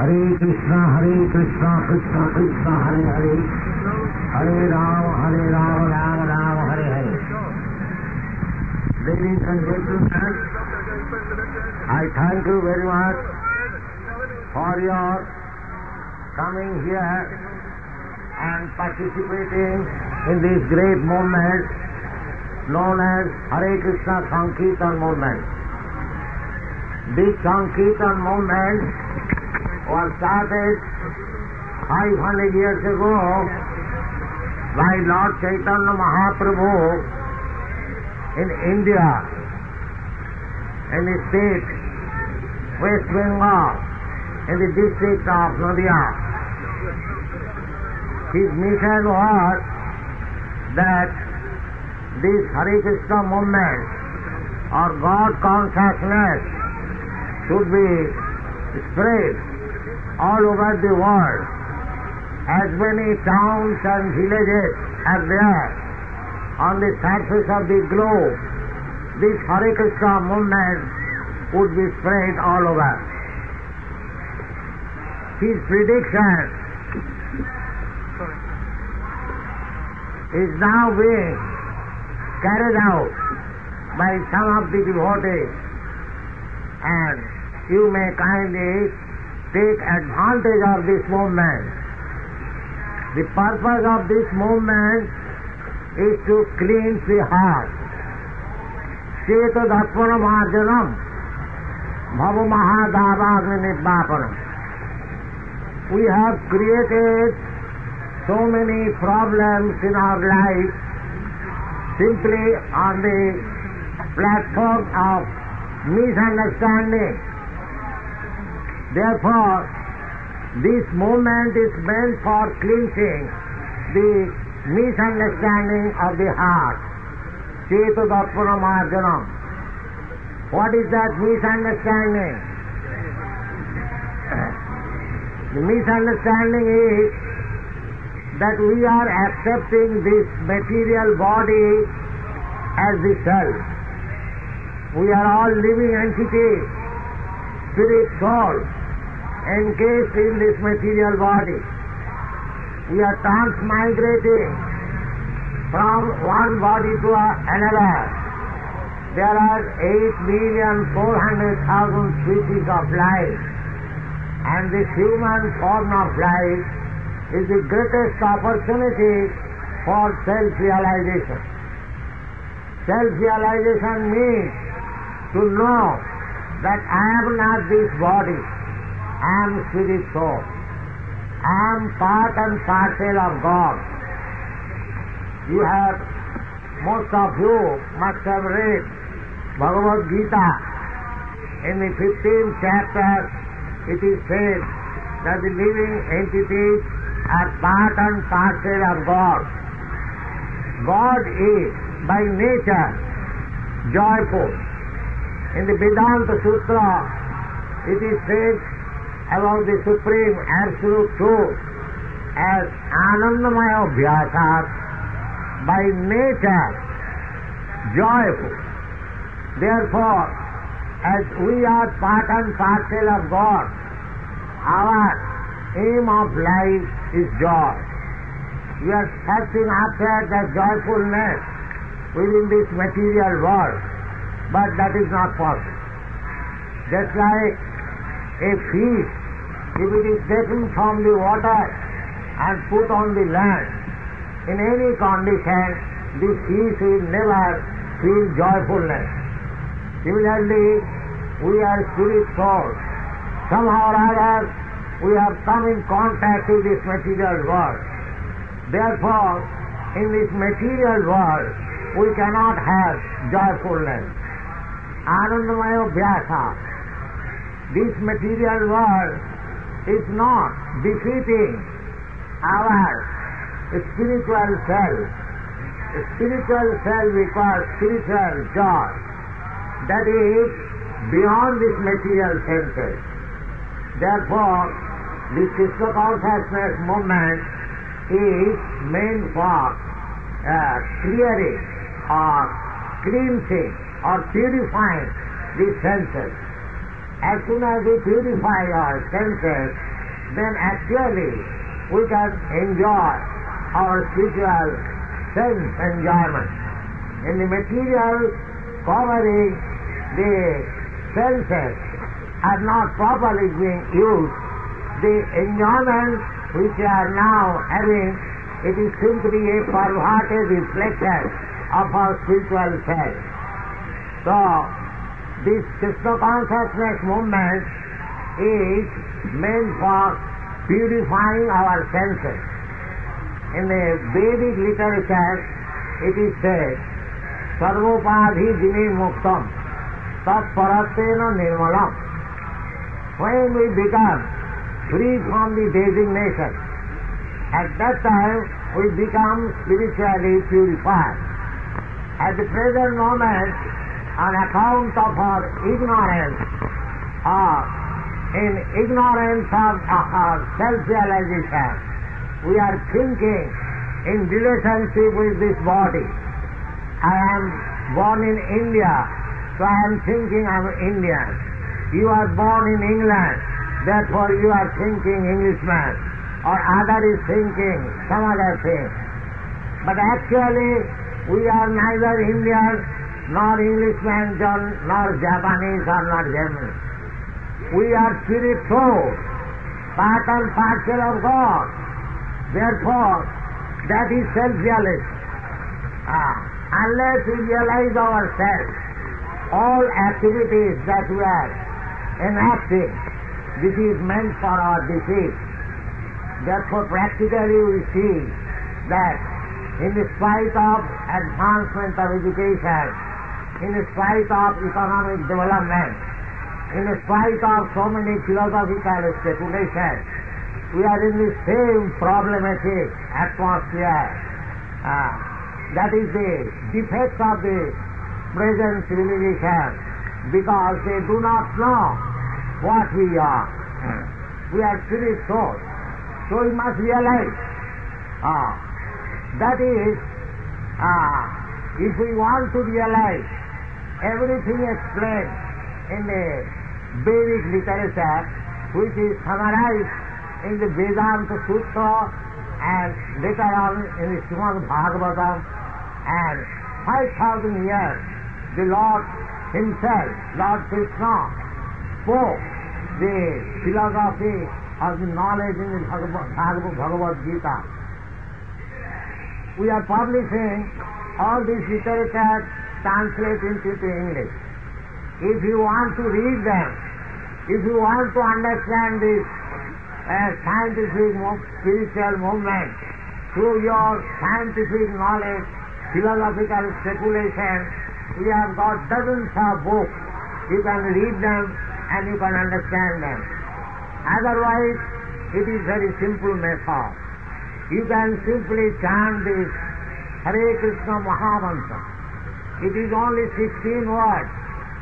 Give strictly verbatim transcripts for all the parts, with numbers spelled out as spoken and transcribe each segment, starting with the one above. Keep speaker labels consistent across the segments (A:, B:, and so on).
A: Hare Krishna, Hare Krishna, Krishna Krishna, Hare Hare, Hare Rama, Hare Rama, Rama Rama, Hare Hare. Ladies and gentlemen, I thank you very much for your coming here and participating in this great movement known as Hare Krishna Sankirtan movement. This Sankirtan movement was started five hundred years ago by Lord Chaitanya Mahaprabhu in India, in the state West Bengal, in the district of Nadia. His mission was that this Hare Krishna movement or God consciousness should be spread all over the world. As many towns and villages are there on the surface of the globe, this Hare Krishna movement would be spread all over. His prediction is now being carried out by some of the devotees, and you may kindly take advantage of this movement. The purpose of this movement is to cleanse the heart. Cheta Darpana Marjanam Bhava Mahadavagni Nibbapanam. We have created so many problems in our life simply on the platform of misunderstanding. Therefore, this movement is meant for cleansing the misunderstanding of the heart. Cheta Darpana Marjanam. What is that misunderstanding? The misunderstanding is that we are accepting this material body as the self. We are all living entities, spirit, soul, encased in this material body. We are transmigrating from one body to another. There are eight million four hundred thousand species of life, and this human form of life is the greatest opportunity for self-realization. Self-realization means to know that I am not this body, I am spirit soul. I am part and parcel of God. You have, most of you must have read Bhagavad Gita. In the fifteenth chapter, it is said that the living entities are part and parcel of God. God is by nature joyful. In the Vedanta Sutra, it is said about the Supreme Absolute Truth as Anandamaya Abhyasat, by nature joyful. Therefore, as we are part and parcel of God, our aim of life is joy. We are searching after that joyfulness within this material world, but that is not possible. Just like a fish, if it is taken from the water and put on the land, in any condition, the fish will never feel joyfulness. Similarly, we are spirit souls. Somehow or other, we have come in contact with this material world. Therefore, in this material world, we cannot have joyfulness. Anandamaya Abhyasa. This material world is not defeating our spiritual self. Spiritual self requires spiritual joy. That is beyond this material senses. Therefore, the Krishna consciousness movement is meant for uh, clearing or cleansing or purifying the senses. As soon as we purify our senses, then actually we can enjoy our spiritual sense enjoyment. In the material covering, the senses are not properly being used. The enjoyment which we are now having, it is simply a perverted reflection of our spiritual self. So, this Krishna consciousness movement is meant for purifying our senses. In the Vedic literature, it is said, Sarvopadhi vinimuktam tat paratena nirmalam. When we become free from the designation, at that time we become spiritually purified. At the present moment, on account of our ignorance, or in ignorance of our self-realization, we are thinking in relationship with this body. I am born in India, so I am thinking I am Indian. You are born in England, therefore you are thinking Englishman, or other is thinking some other thing. But actually, we are neither Indian, nor Englishman, nor Japanese, or not German. We are spirit souls, part and parcel of God. Therefore, that is self-realization. Ah, unless we realize ourselves, all activities that we are enacting, this is meant for our defeat. Therefore, practically we see that in spite of advancement of education, in spite of economic development, in spite of so many philosophical speculations, we are in the same problematic atmosphere. Uh, that is the defect of the present civilization, because they do not know what we are. We are spirit souls. So we must realize uh, that is, uh, if we want to realize everything explained in the Vedic literature, which is summarized in the Vedanta Sutra and later on in the Srimad Bhagavatam, and five thousand years the Lord Himself, Lord Krishna, spoke the philosophy of the knowledge in the Bhagavad, Bhagavad Gita. We are publishing all this literature translated into English. If you want to read them, if you want to understand this uh, scientific, spiritual movement through your scientific knowledge, philosophical speculation, we have got dozens of books. You can read them and you can understand them. Otherwise, it is very simple method. You can simply chant this Hare Krishna Mahamantra. It is only sixteen words.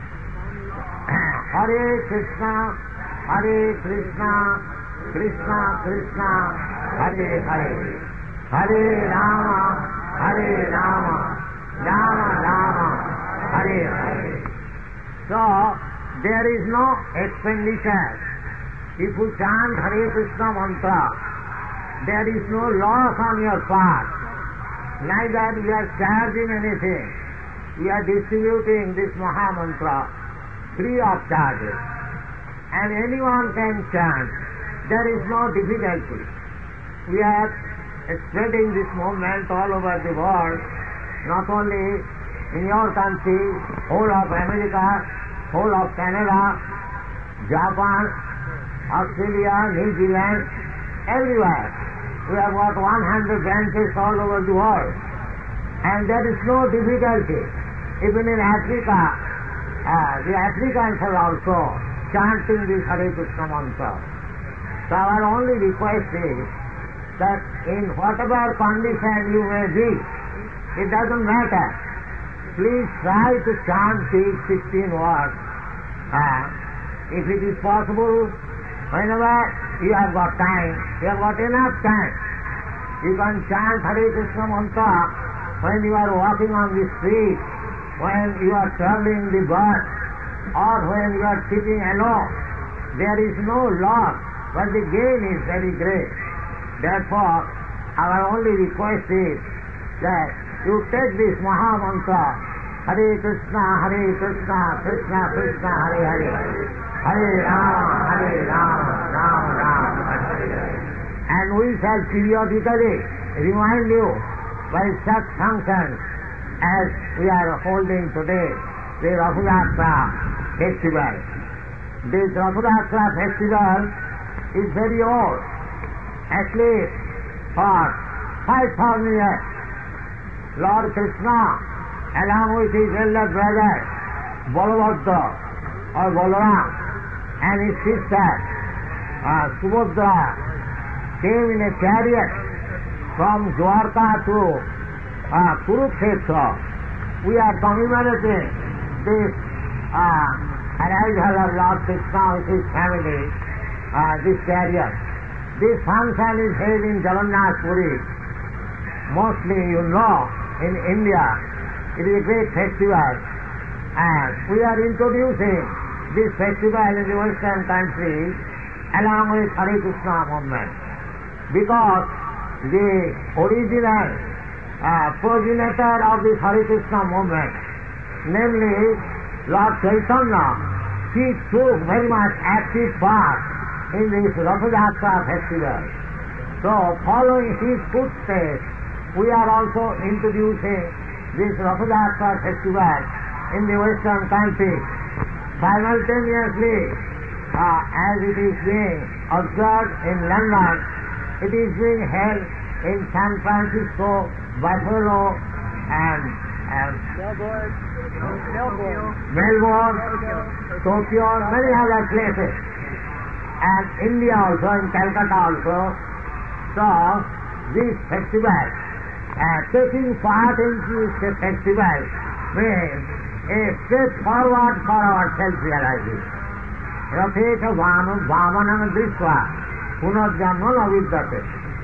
A: Hare Krishna, Hare Krishna, Krishna Krishna, Hare Hare, Hare Rama, Hare Rama, Rama Rama, Hare Hare. So, there is no expenditure. If you chant Hare Krishna mantra, there is no loss on your part. Neither we are charging anything. We are distributing this Maha Mantra free of charges. And anyone can chant. There is no difficulty. We are spreading this movement all over the world, not only in your country, whole of America, whole of Canada, Japan, Australia, New Zealand, everywhere. We have got one hundred branches all over the world. And there is no difficulty. Even in Africa, uh, the Africans are also chanting this Hare Krishna mantra. So our only request is that in whatever condition you may be, it doesn't matter. Please try to chant these sixteen words. Uh, if it is possible, whenever you have got time, you have got enough time, you can chant Hare Krishna mantra when you are walking on the street, when you are traveling the bus, or when you are sitting alone. There is no loss but the gain is very great. Therefore, our only request is that you take this Maha Mantra, Hare Krishna, Hare Krishna, Krishna Krishna, Hare Hare, Hare Rama, Hare Rama, Rama Rama, Hare Hare. And we shall periodically remind you by such functions as we are holding today, the Rathayatra festival. This Rathayatra festival is very old, at least for five thousand years. Lord Krishna, along with his elder brother Balabhadra or Balaram and his sister uh, Subhadra, came in a chariot from Dwarka to uh, Kurukshetra. We are commemorating this uh, arrival of Lord Krishna with his family, uh, this chariot. This function is held in Jagannath Puri. Mostly, you know, in India, it is a great festival, and we are introducing this festival in the Western countries along with Hare Krishna movement, because the original uh, progenitor of this Hare Krishna movement, namely Lord Chaitanya, he took very much active part in this Rathayatra festival. So, following his footsteps, we are also introducing this Rathayatra festival in the Western countries. Simultaneously, uh, as it is being observed in London, it is being held in San Francisco, Buffalo, and, and
B: Melbourne, Melbourne,
A: Melbourne, Tokyo, many other places, and India also, in Calcutta also. So, this festival, uh, taking part in this festival means a step forward for our self-realization. Ratheta Vamanam Drishva Punarjanma Navidyate.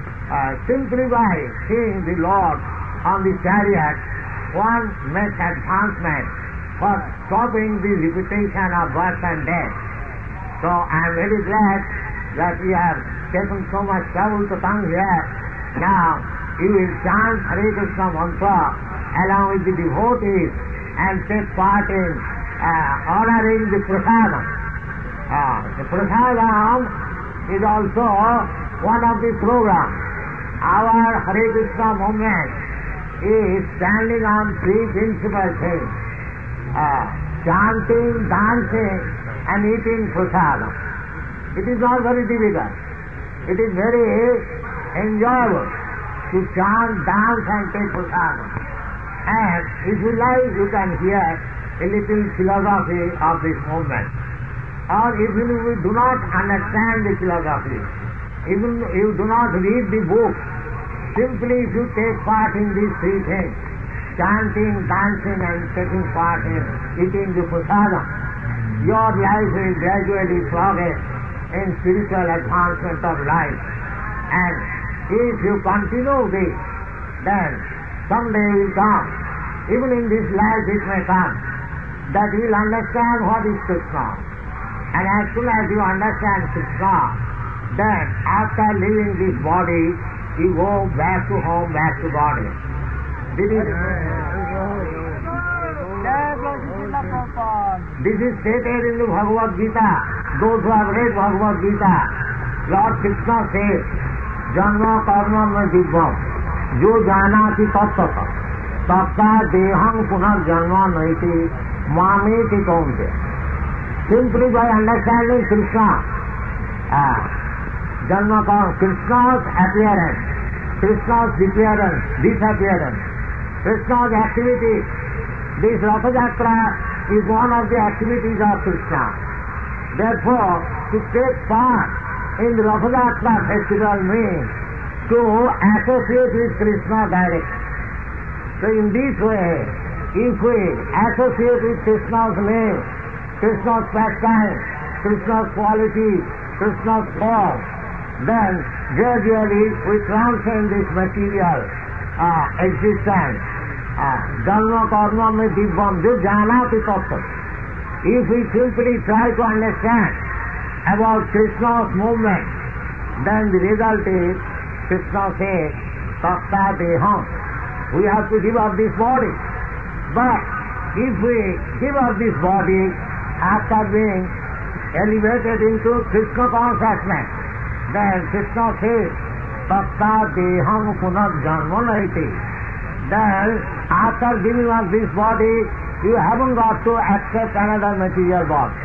A: Simply by seeing the Lord on the chariot, one makes advancement for stopping the repetition of birth and death. So I am very glad that we have taken so much trouble to come here. Now you will chant Hare Krishna mantra along with the devotees and take part in uh, honoring the prasadam. Uh, the prasadam is also one of the programs. Our Hare Krishna movement is standing on three principal things: uh, chanting, dancing, and eating prasadam. It is not very difficult. It is very enjoyable to chant, dance, and take prasadam. And if you like, you can hear a little philosophy of this movement. Or if you do not understand the philosophy, even you do not read the book, simply if you take part in these three things, chanting, dancing, and taking part in eating the prasadam, your life will gradually progress in spiritual advancement of life. And if you continue this, then someday will come, even in this life it may come, that you will understand what is Krishna. And as soon as you understand Krishna, then after leaving this body, you go back to home, back to body. This is, this is stated in the Bhagavad Gita. Those who have read Bhagavad Gita, Lord Krishna says, Janma karma me dibbam, jo janati tattva, tatta deham punar janma naiti, mameti kaunte. Simply by understanding Krishna, uh, Janma karma, Krishna's appearance, Krishna's disappearance, disappearance, Krishna's activities. This Rathayatra is one of the activities of Krishna. Therefore, to take part in the Rathayatra festival means to associate with Krishna directly. So in this way, if we associate with Krishna's name, Krishna's pastime, Krishna's quality, Krishna's form, then gradually we transcend this material uh, existence. Janma karma me dibbam, jo janati tattva. If we simply try to understand about Krishna's movement, then the result is, Krishna says, Tatta Deham. We have to give up this body. But if we give up this body after being elevated into Krishna consciousness, then Krishna says, Tatta Deham Punarjanma Naiti. Then after giving up this body, you haven't got to accept another material body.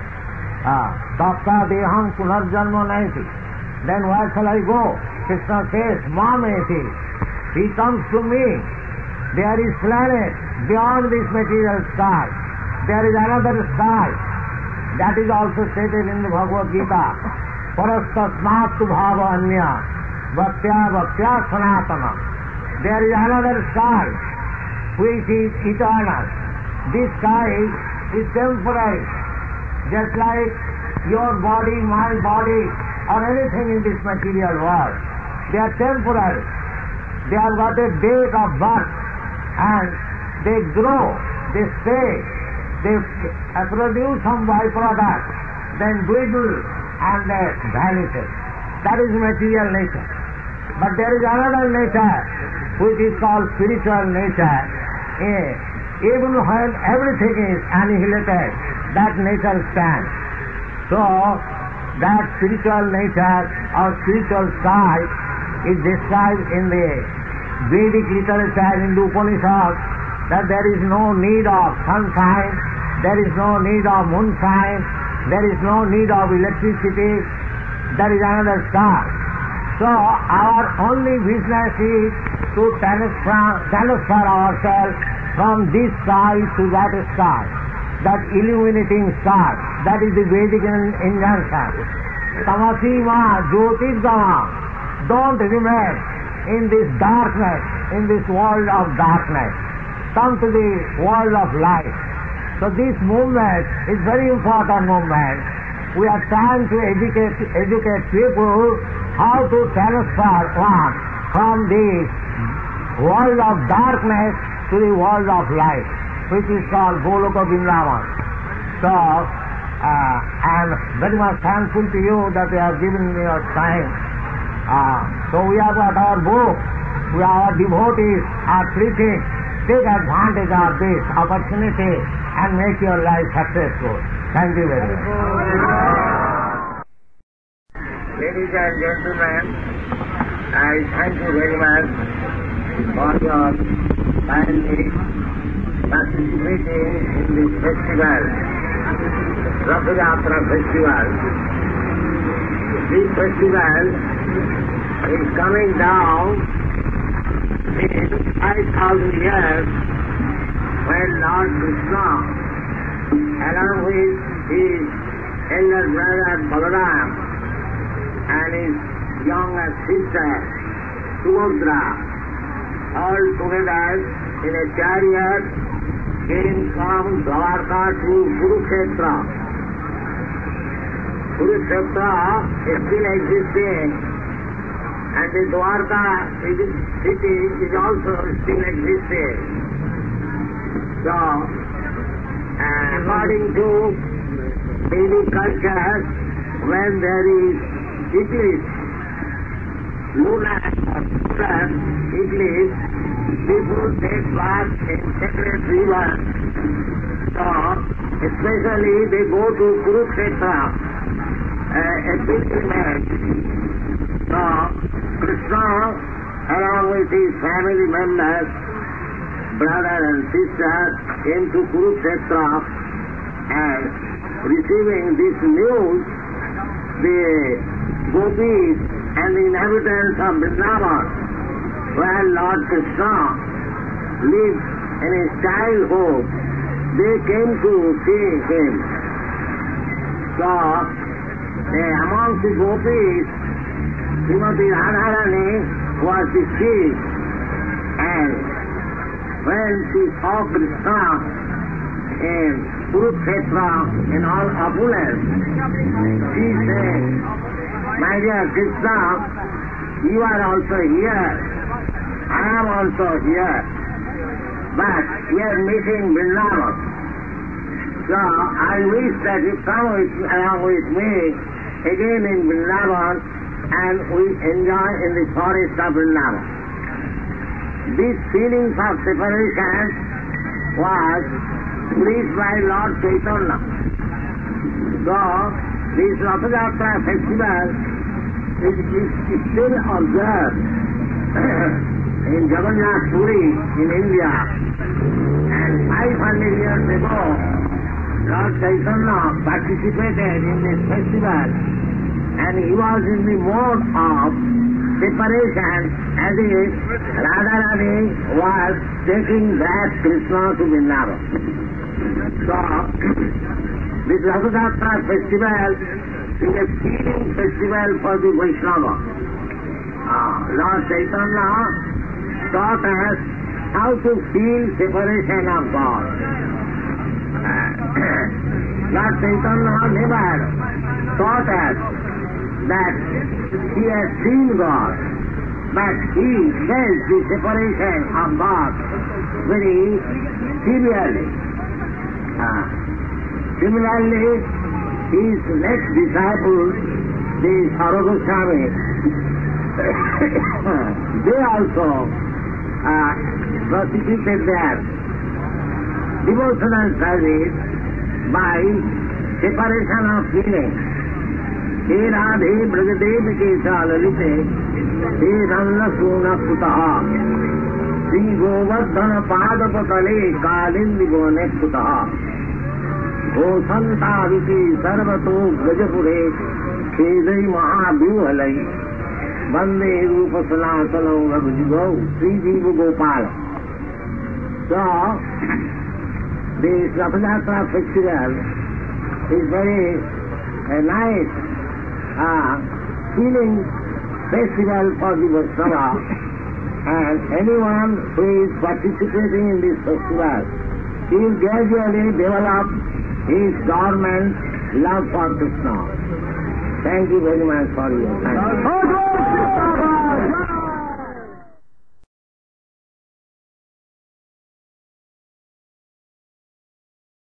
A: Tatta Deham Punarjanma Naiti. Then where shall I go? Krishna says, Mameti. He comes to me. There is planet beyond this material sky. There is another sky. That is also stated in the Bhagavad Gita. Parastasmatu bhava anya. Bhaktya bhaktya sanatana. There is another sky which is eternal. This sky is temporary. Just like your body, my body, or anything in this material world. They are temporary. They have got a date of birth and they grow, they stay, they produce some byproduct, then dwindle and they vanish. That is material nature. But there is another nature which is called spiritual nature. Even when everything is annihilated, that nature stands. So, that spiritual nature or spiritual side is described in the Vedic literature in the Upanishads that there is no need of sunshine, there is no need of moonshine, there is no need of electricity, there is another star. So our only business is to transfer, transfer ourselves from this star to that star, that illuminating star. That is the Vedic injunction. Tamasi ma jyotirgama. Don't remain in this darkness, in this world of darkness. Come to the world of light. So this movement is very important movement. We are trying to educate, educate people how to transfer one from the world of darkness to the world of light, which is called Goloka Vrindavan. So, uh, I am very much thankful to you that you have given me your time. Uh, so we have got our book, we our devotees are preaching. Take advantage of this opportunity and make your life successful. Thank you very much.
C: Ladies and gentlemen, I thank you very much for your kindly participating in this festival, Ratha Yatra festival. This festival is coming down in five thousand years when Lord Krishna, along with his elder brother Balaram and his younger sister Subhadra, all together in a chariot came from Dwarka to Kurukshetra. Kurukshetra is still existing, and the Dwarka city is also still existing. So, uh, according to Vedic culture, when there is eclipse, lunar or solar eclipse, people take bath in sacred rivers. So, especially they go to Kurukshetra, uh, a pilgrimage. So, Krishna, along with his family members, brother and sister, came to Kurukshetra, and receiving this news, the gopis and the inhabitants of Vrindavan, where Lord Krishna lived in his childhood, they came to see him. So, uh, among the gopis, Srimati Radharani was the chief, and when she saw Krishna in Kurukshetra in all opulence, she said, "My dear Krishna, you are also here, I am also here, but we are meeting Vrindavan. So I wish that you come with, along with me again in Vrindavan and we enjoy in the forest of Vrindavan. These feelings of separation was preached by Lord Chaitanya. So, this Ratha Yatra festival is, is, is still observed in Jagannath Puri in India. And five hundred years ago, Lord Chaitanya participated in this festival, and he was in the mode of separation as if Radharani was taking back Krishna to Vrindavan. So, this Ratha Yatra festival is a feeling festival for the Vaishnava. Uh, Lord Chaitanya taught us how to feel separation of God. Uh, Lord Chaitanya never taught us that he has seen God, but he felt the separation of God very severely. Uh, similarly, his next disciple, the Sara Goswami, they also uh, prosecuted their devotional service by separation of feeling. He Radhe Bragadev ke Chalalite, He Ranna Suna Putaha, Sri Govardhana Padapatale Kalindi Gone Putaha, Gosanta Viti Sarvato Gajapure, Kedai Mahaduhalai, Bande Rupa Sanatana Rabujigo, Sri Jiva Gopala. So, this Ratha Yatra festival is very uh, nice uh, feeling festival for the Vaishnava, and anyone who is participating in this festival, he will gradually develop his dormant love for Krishna. Thank you very much for your time.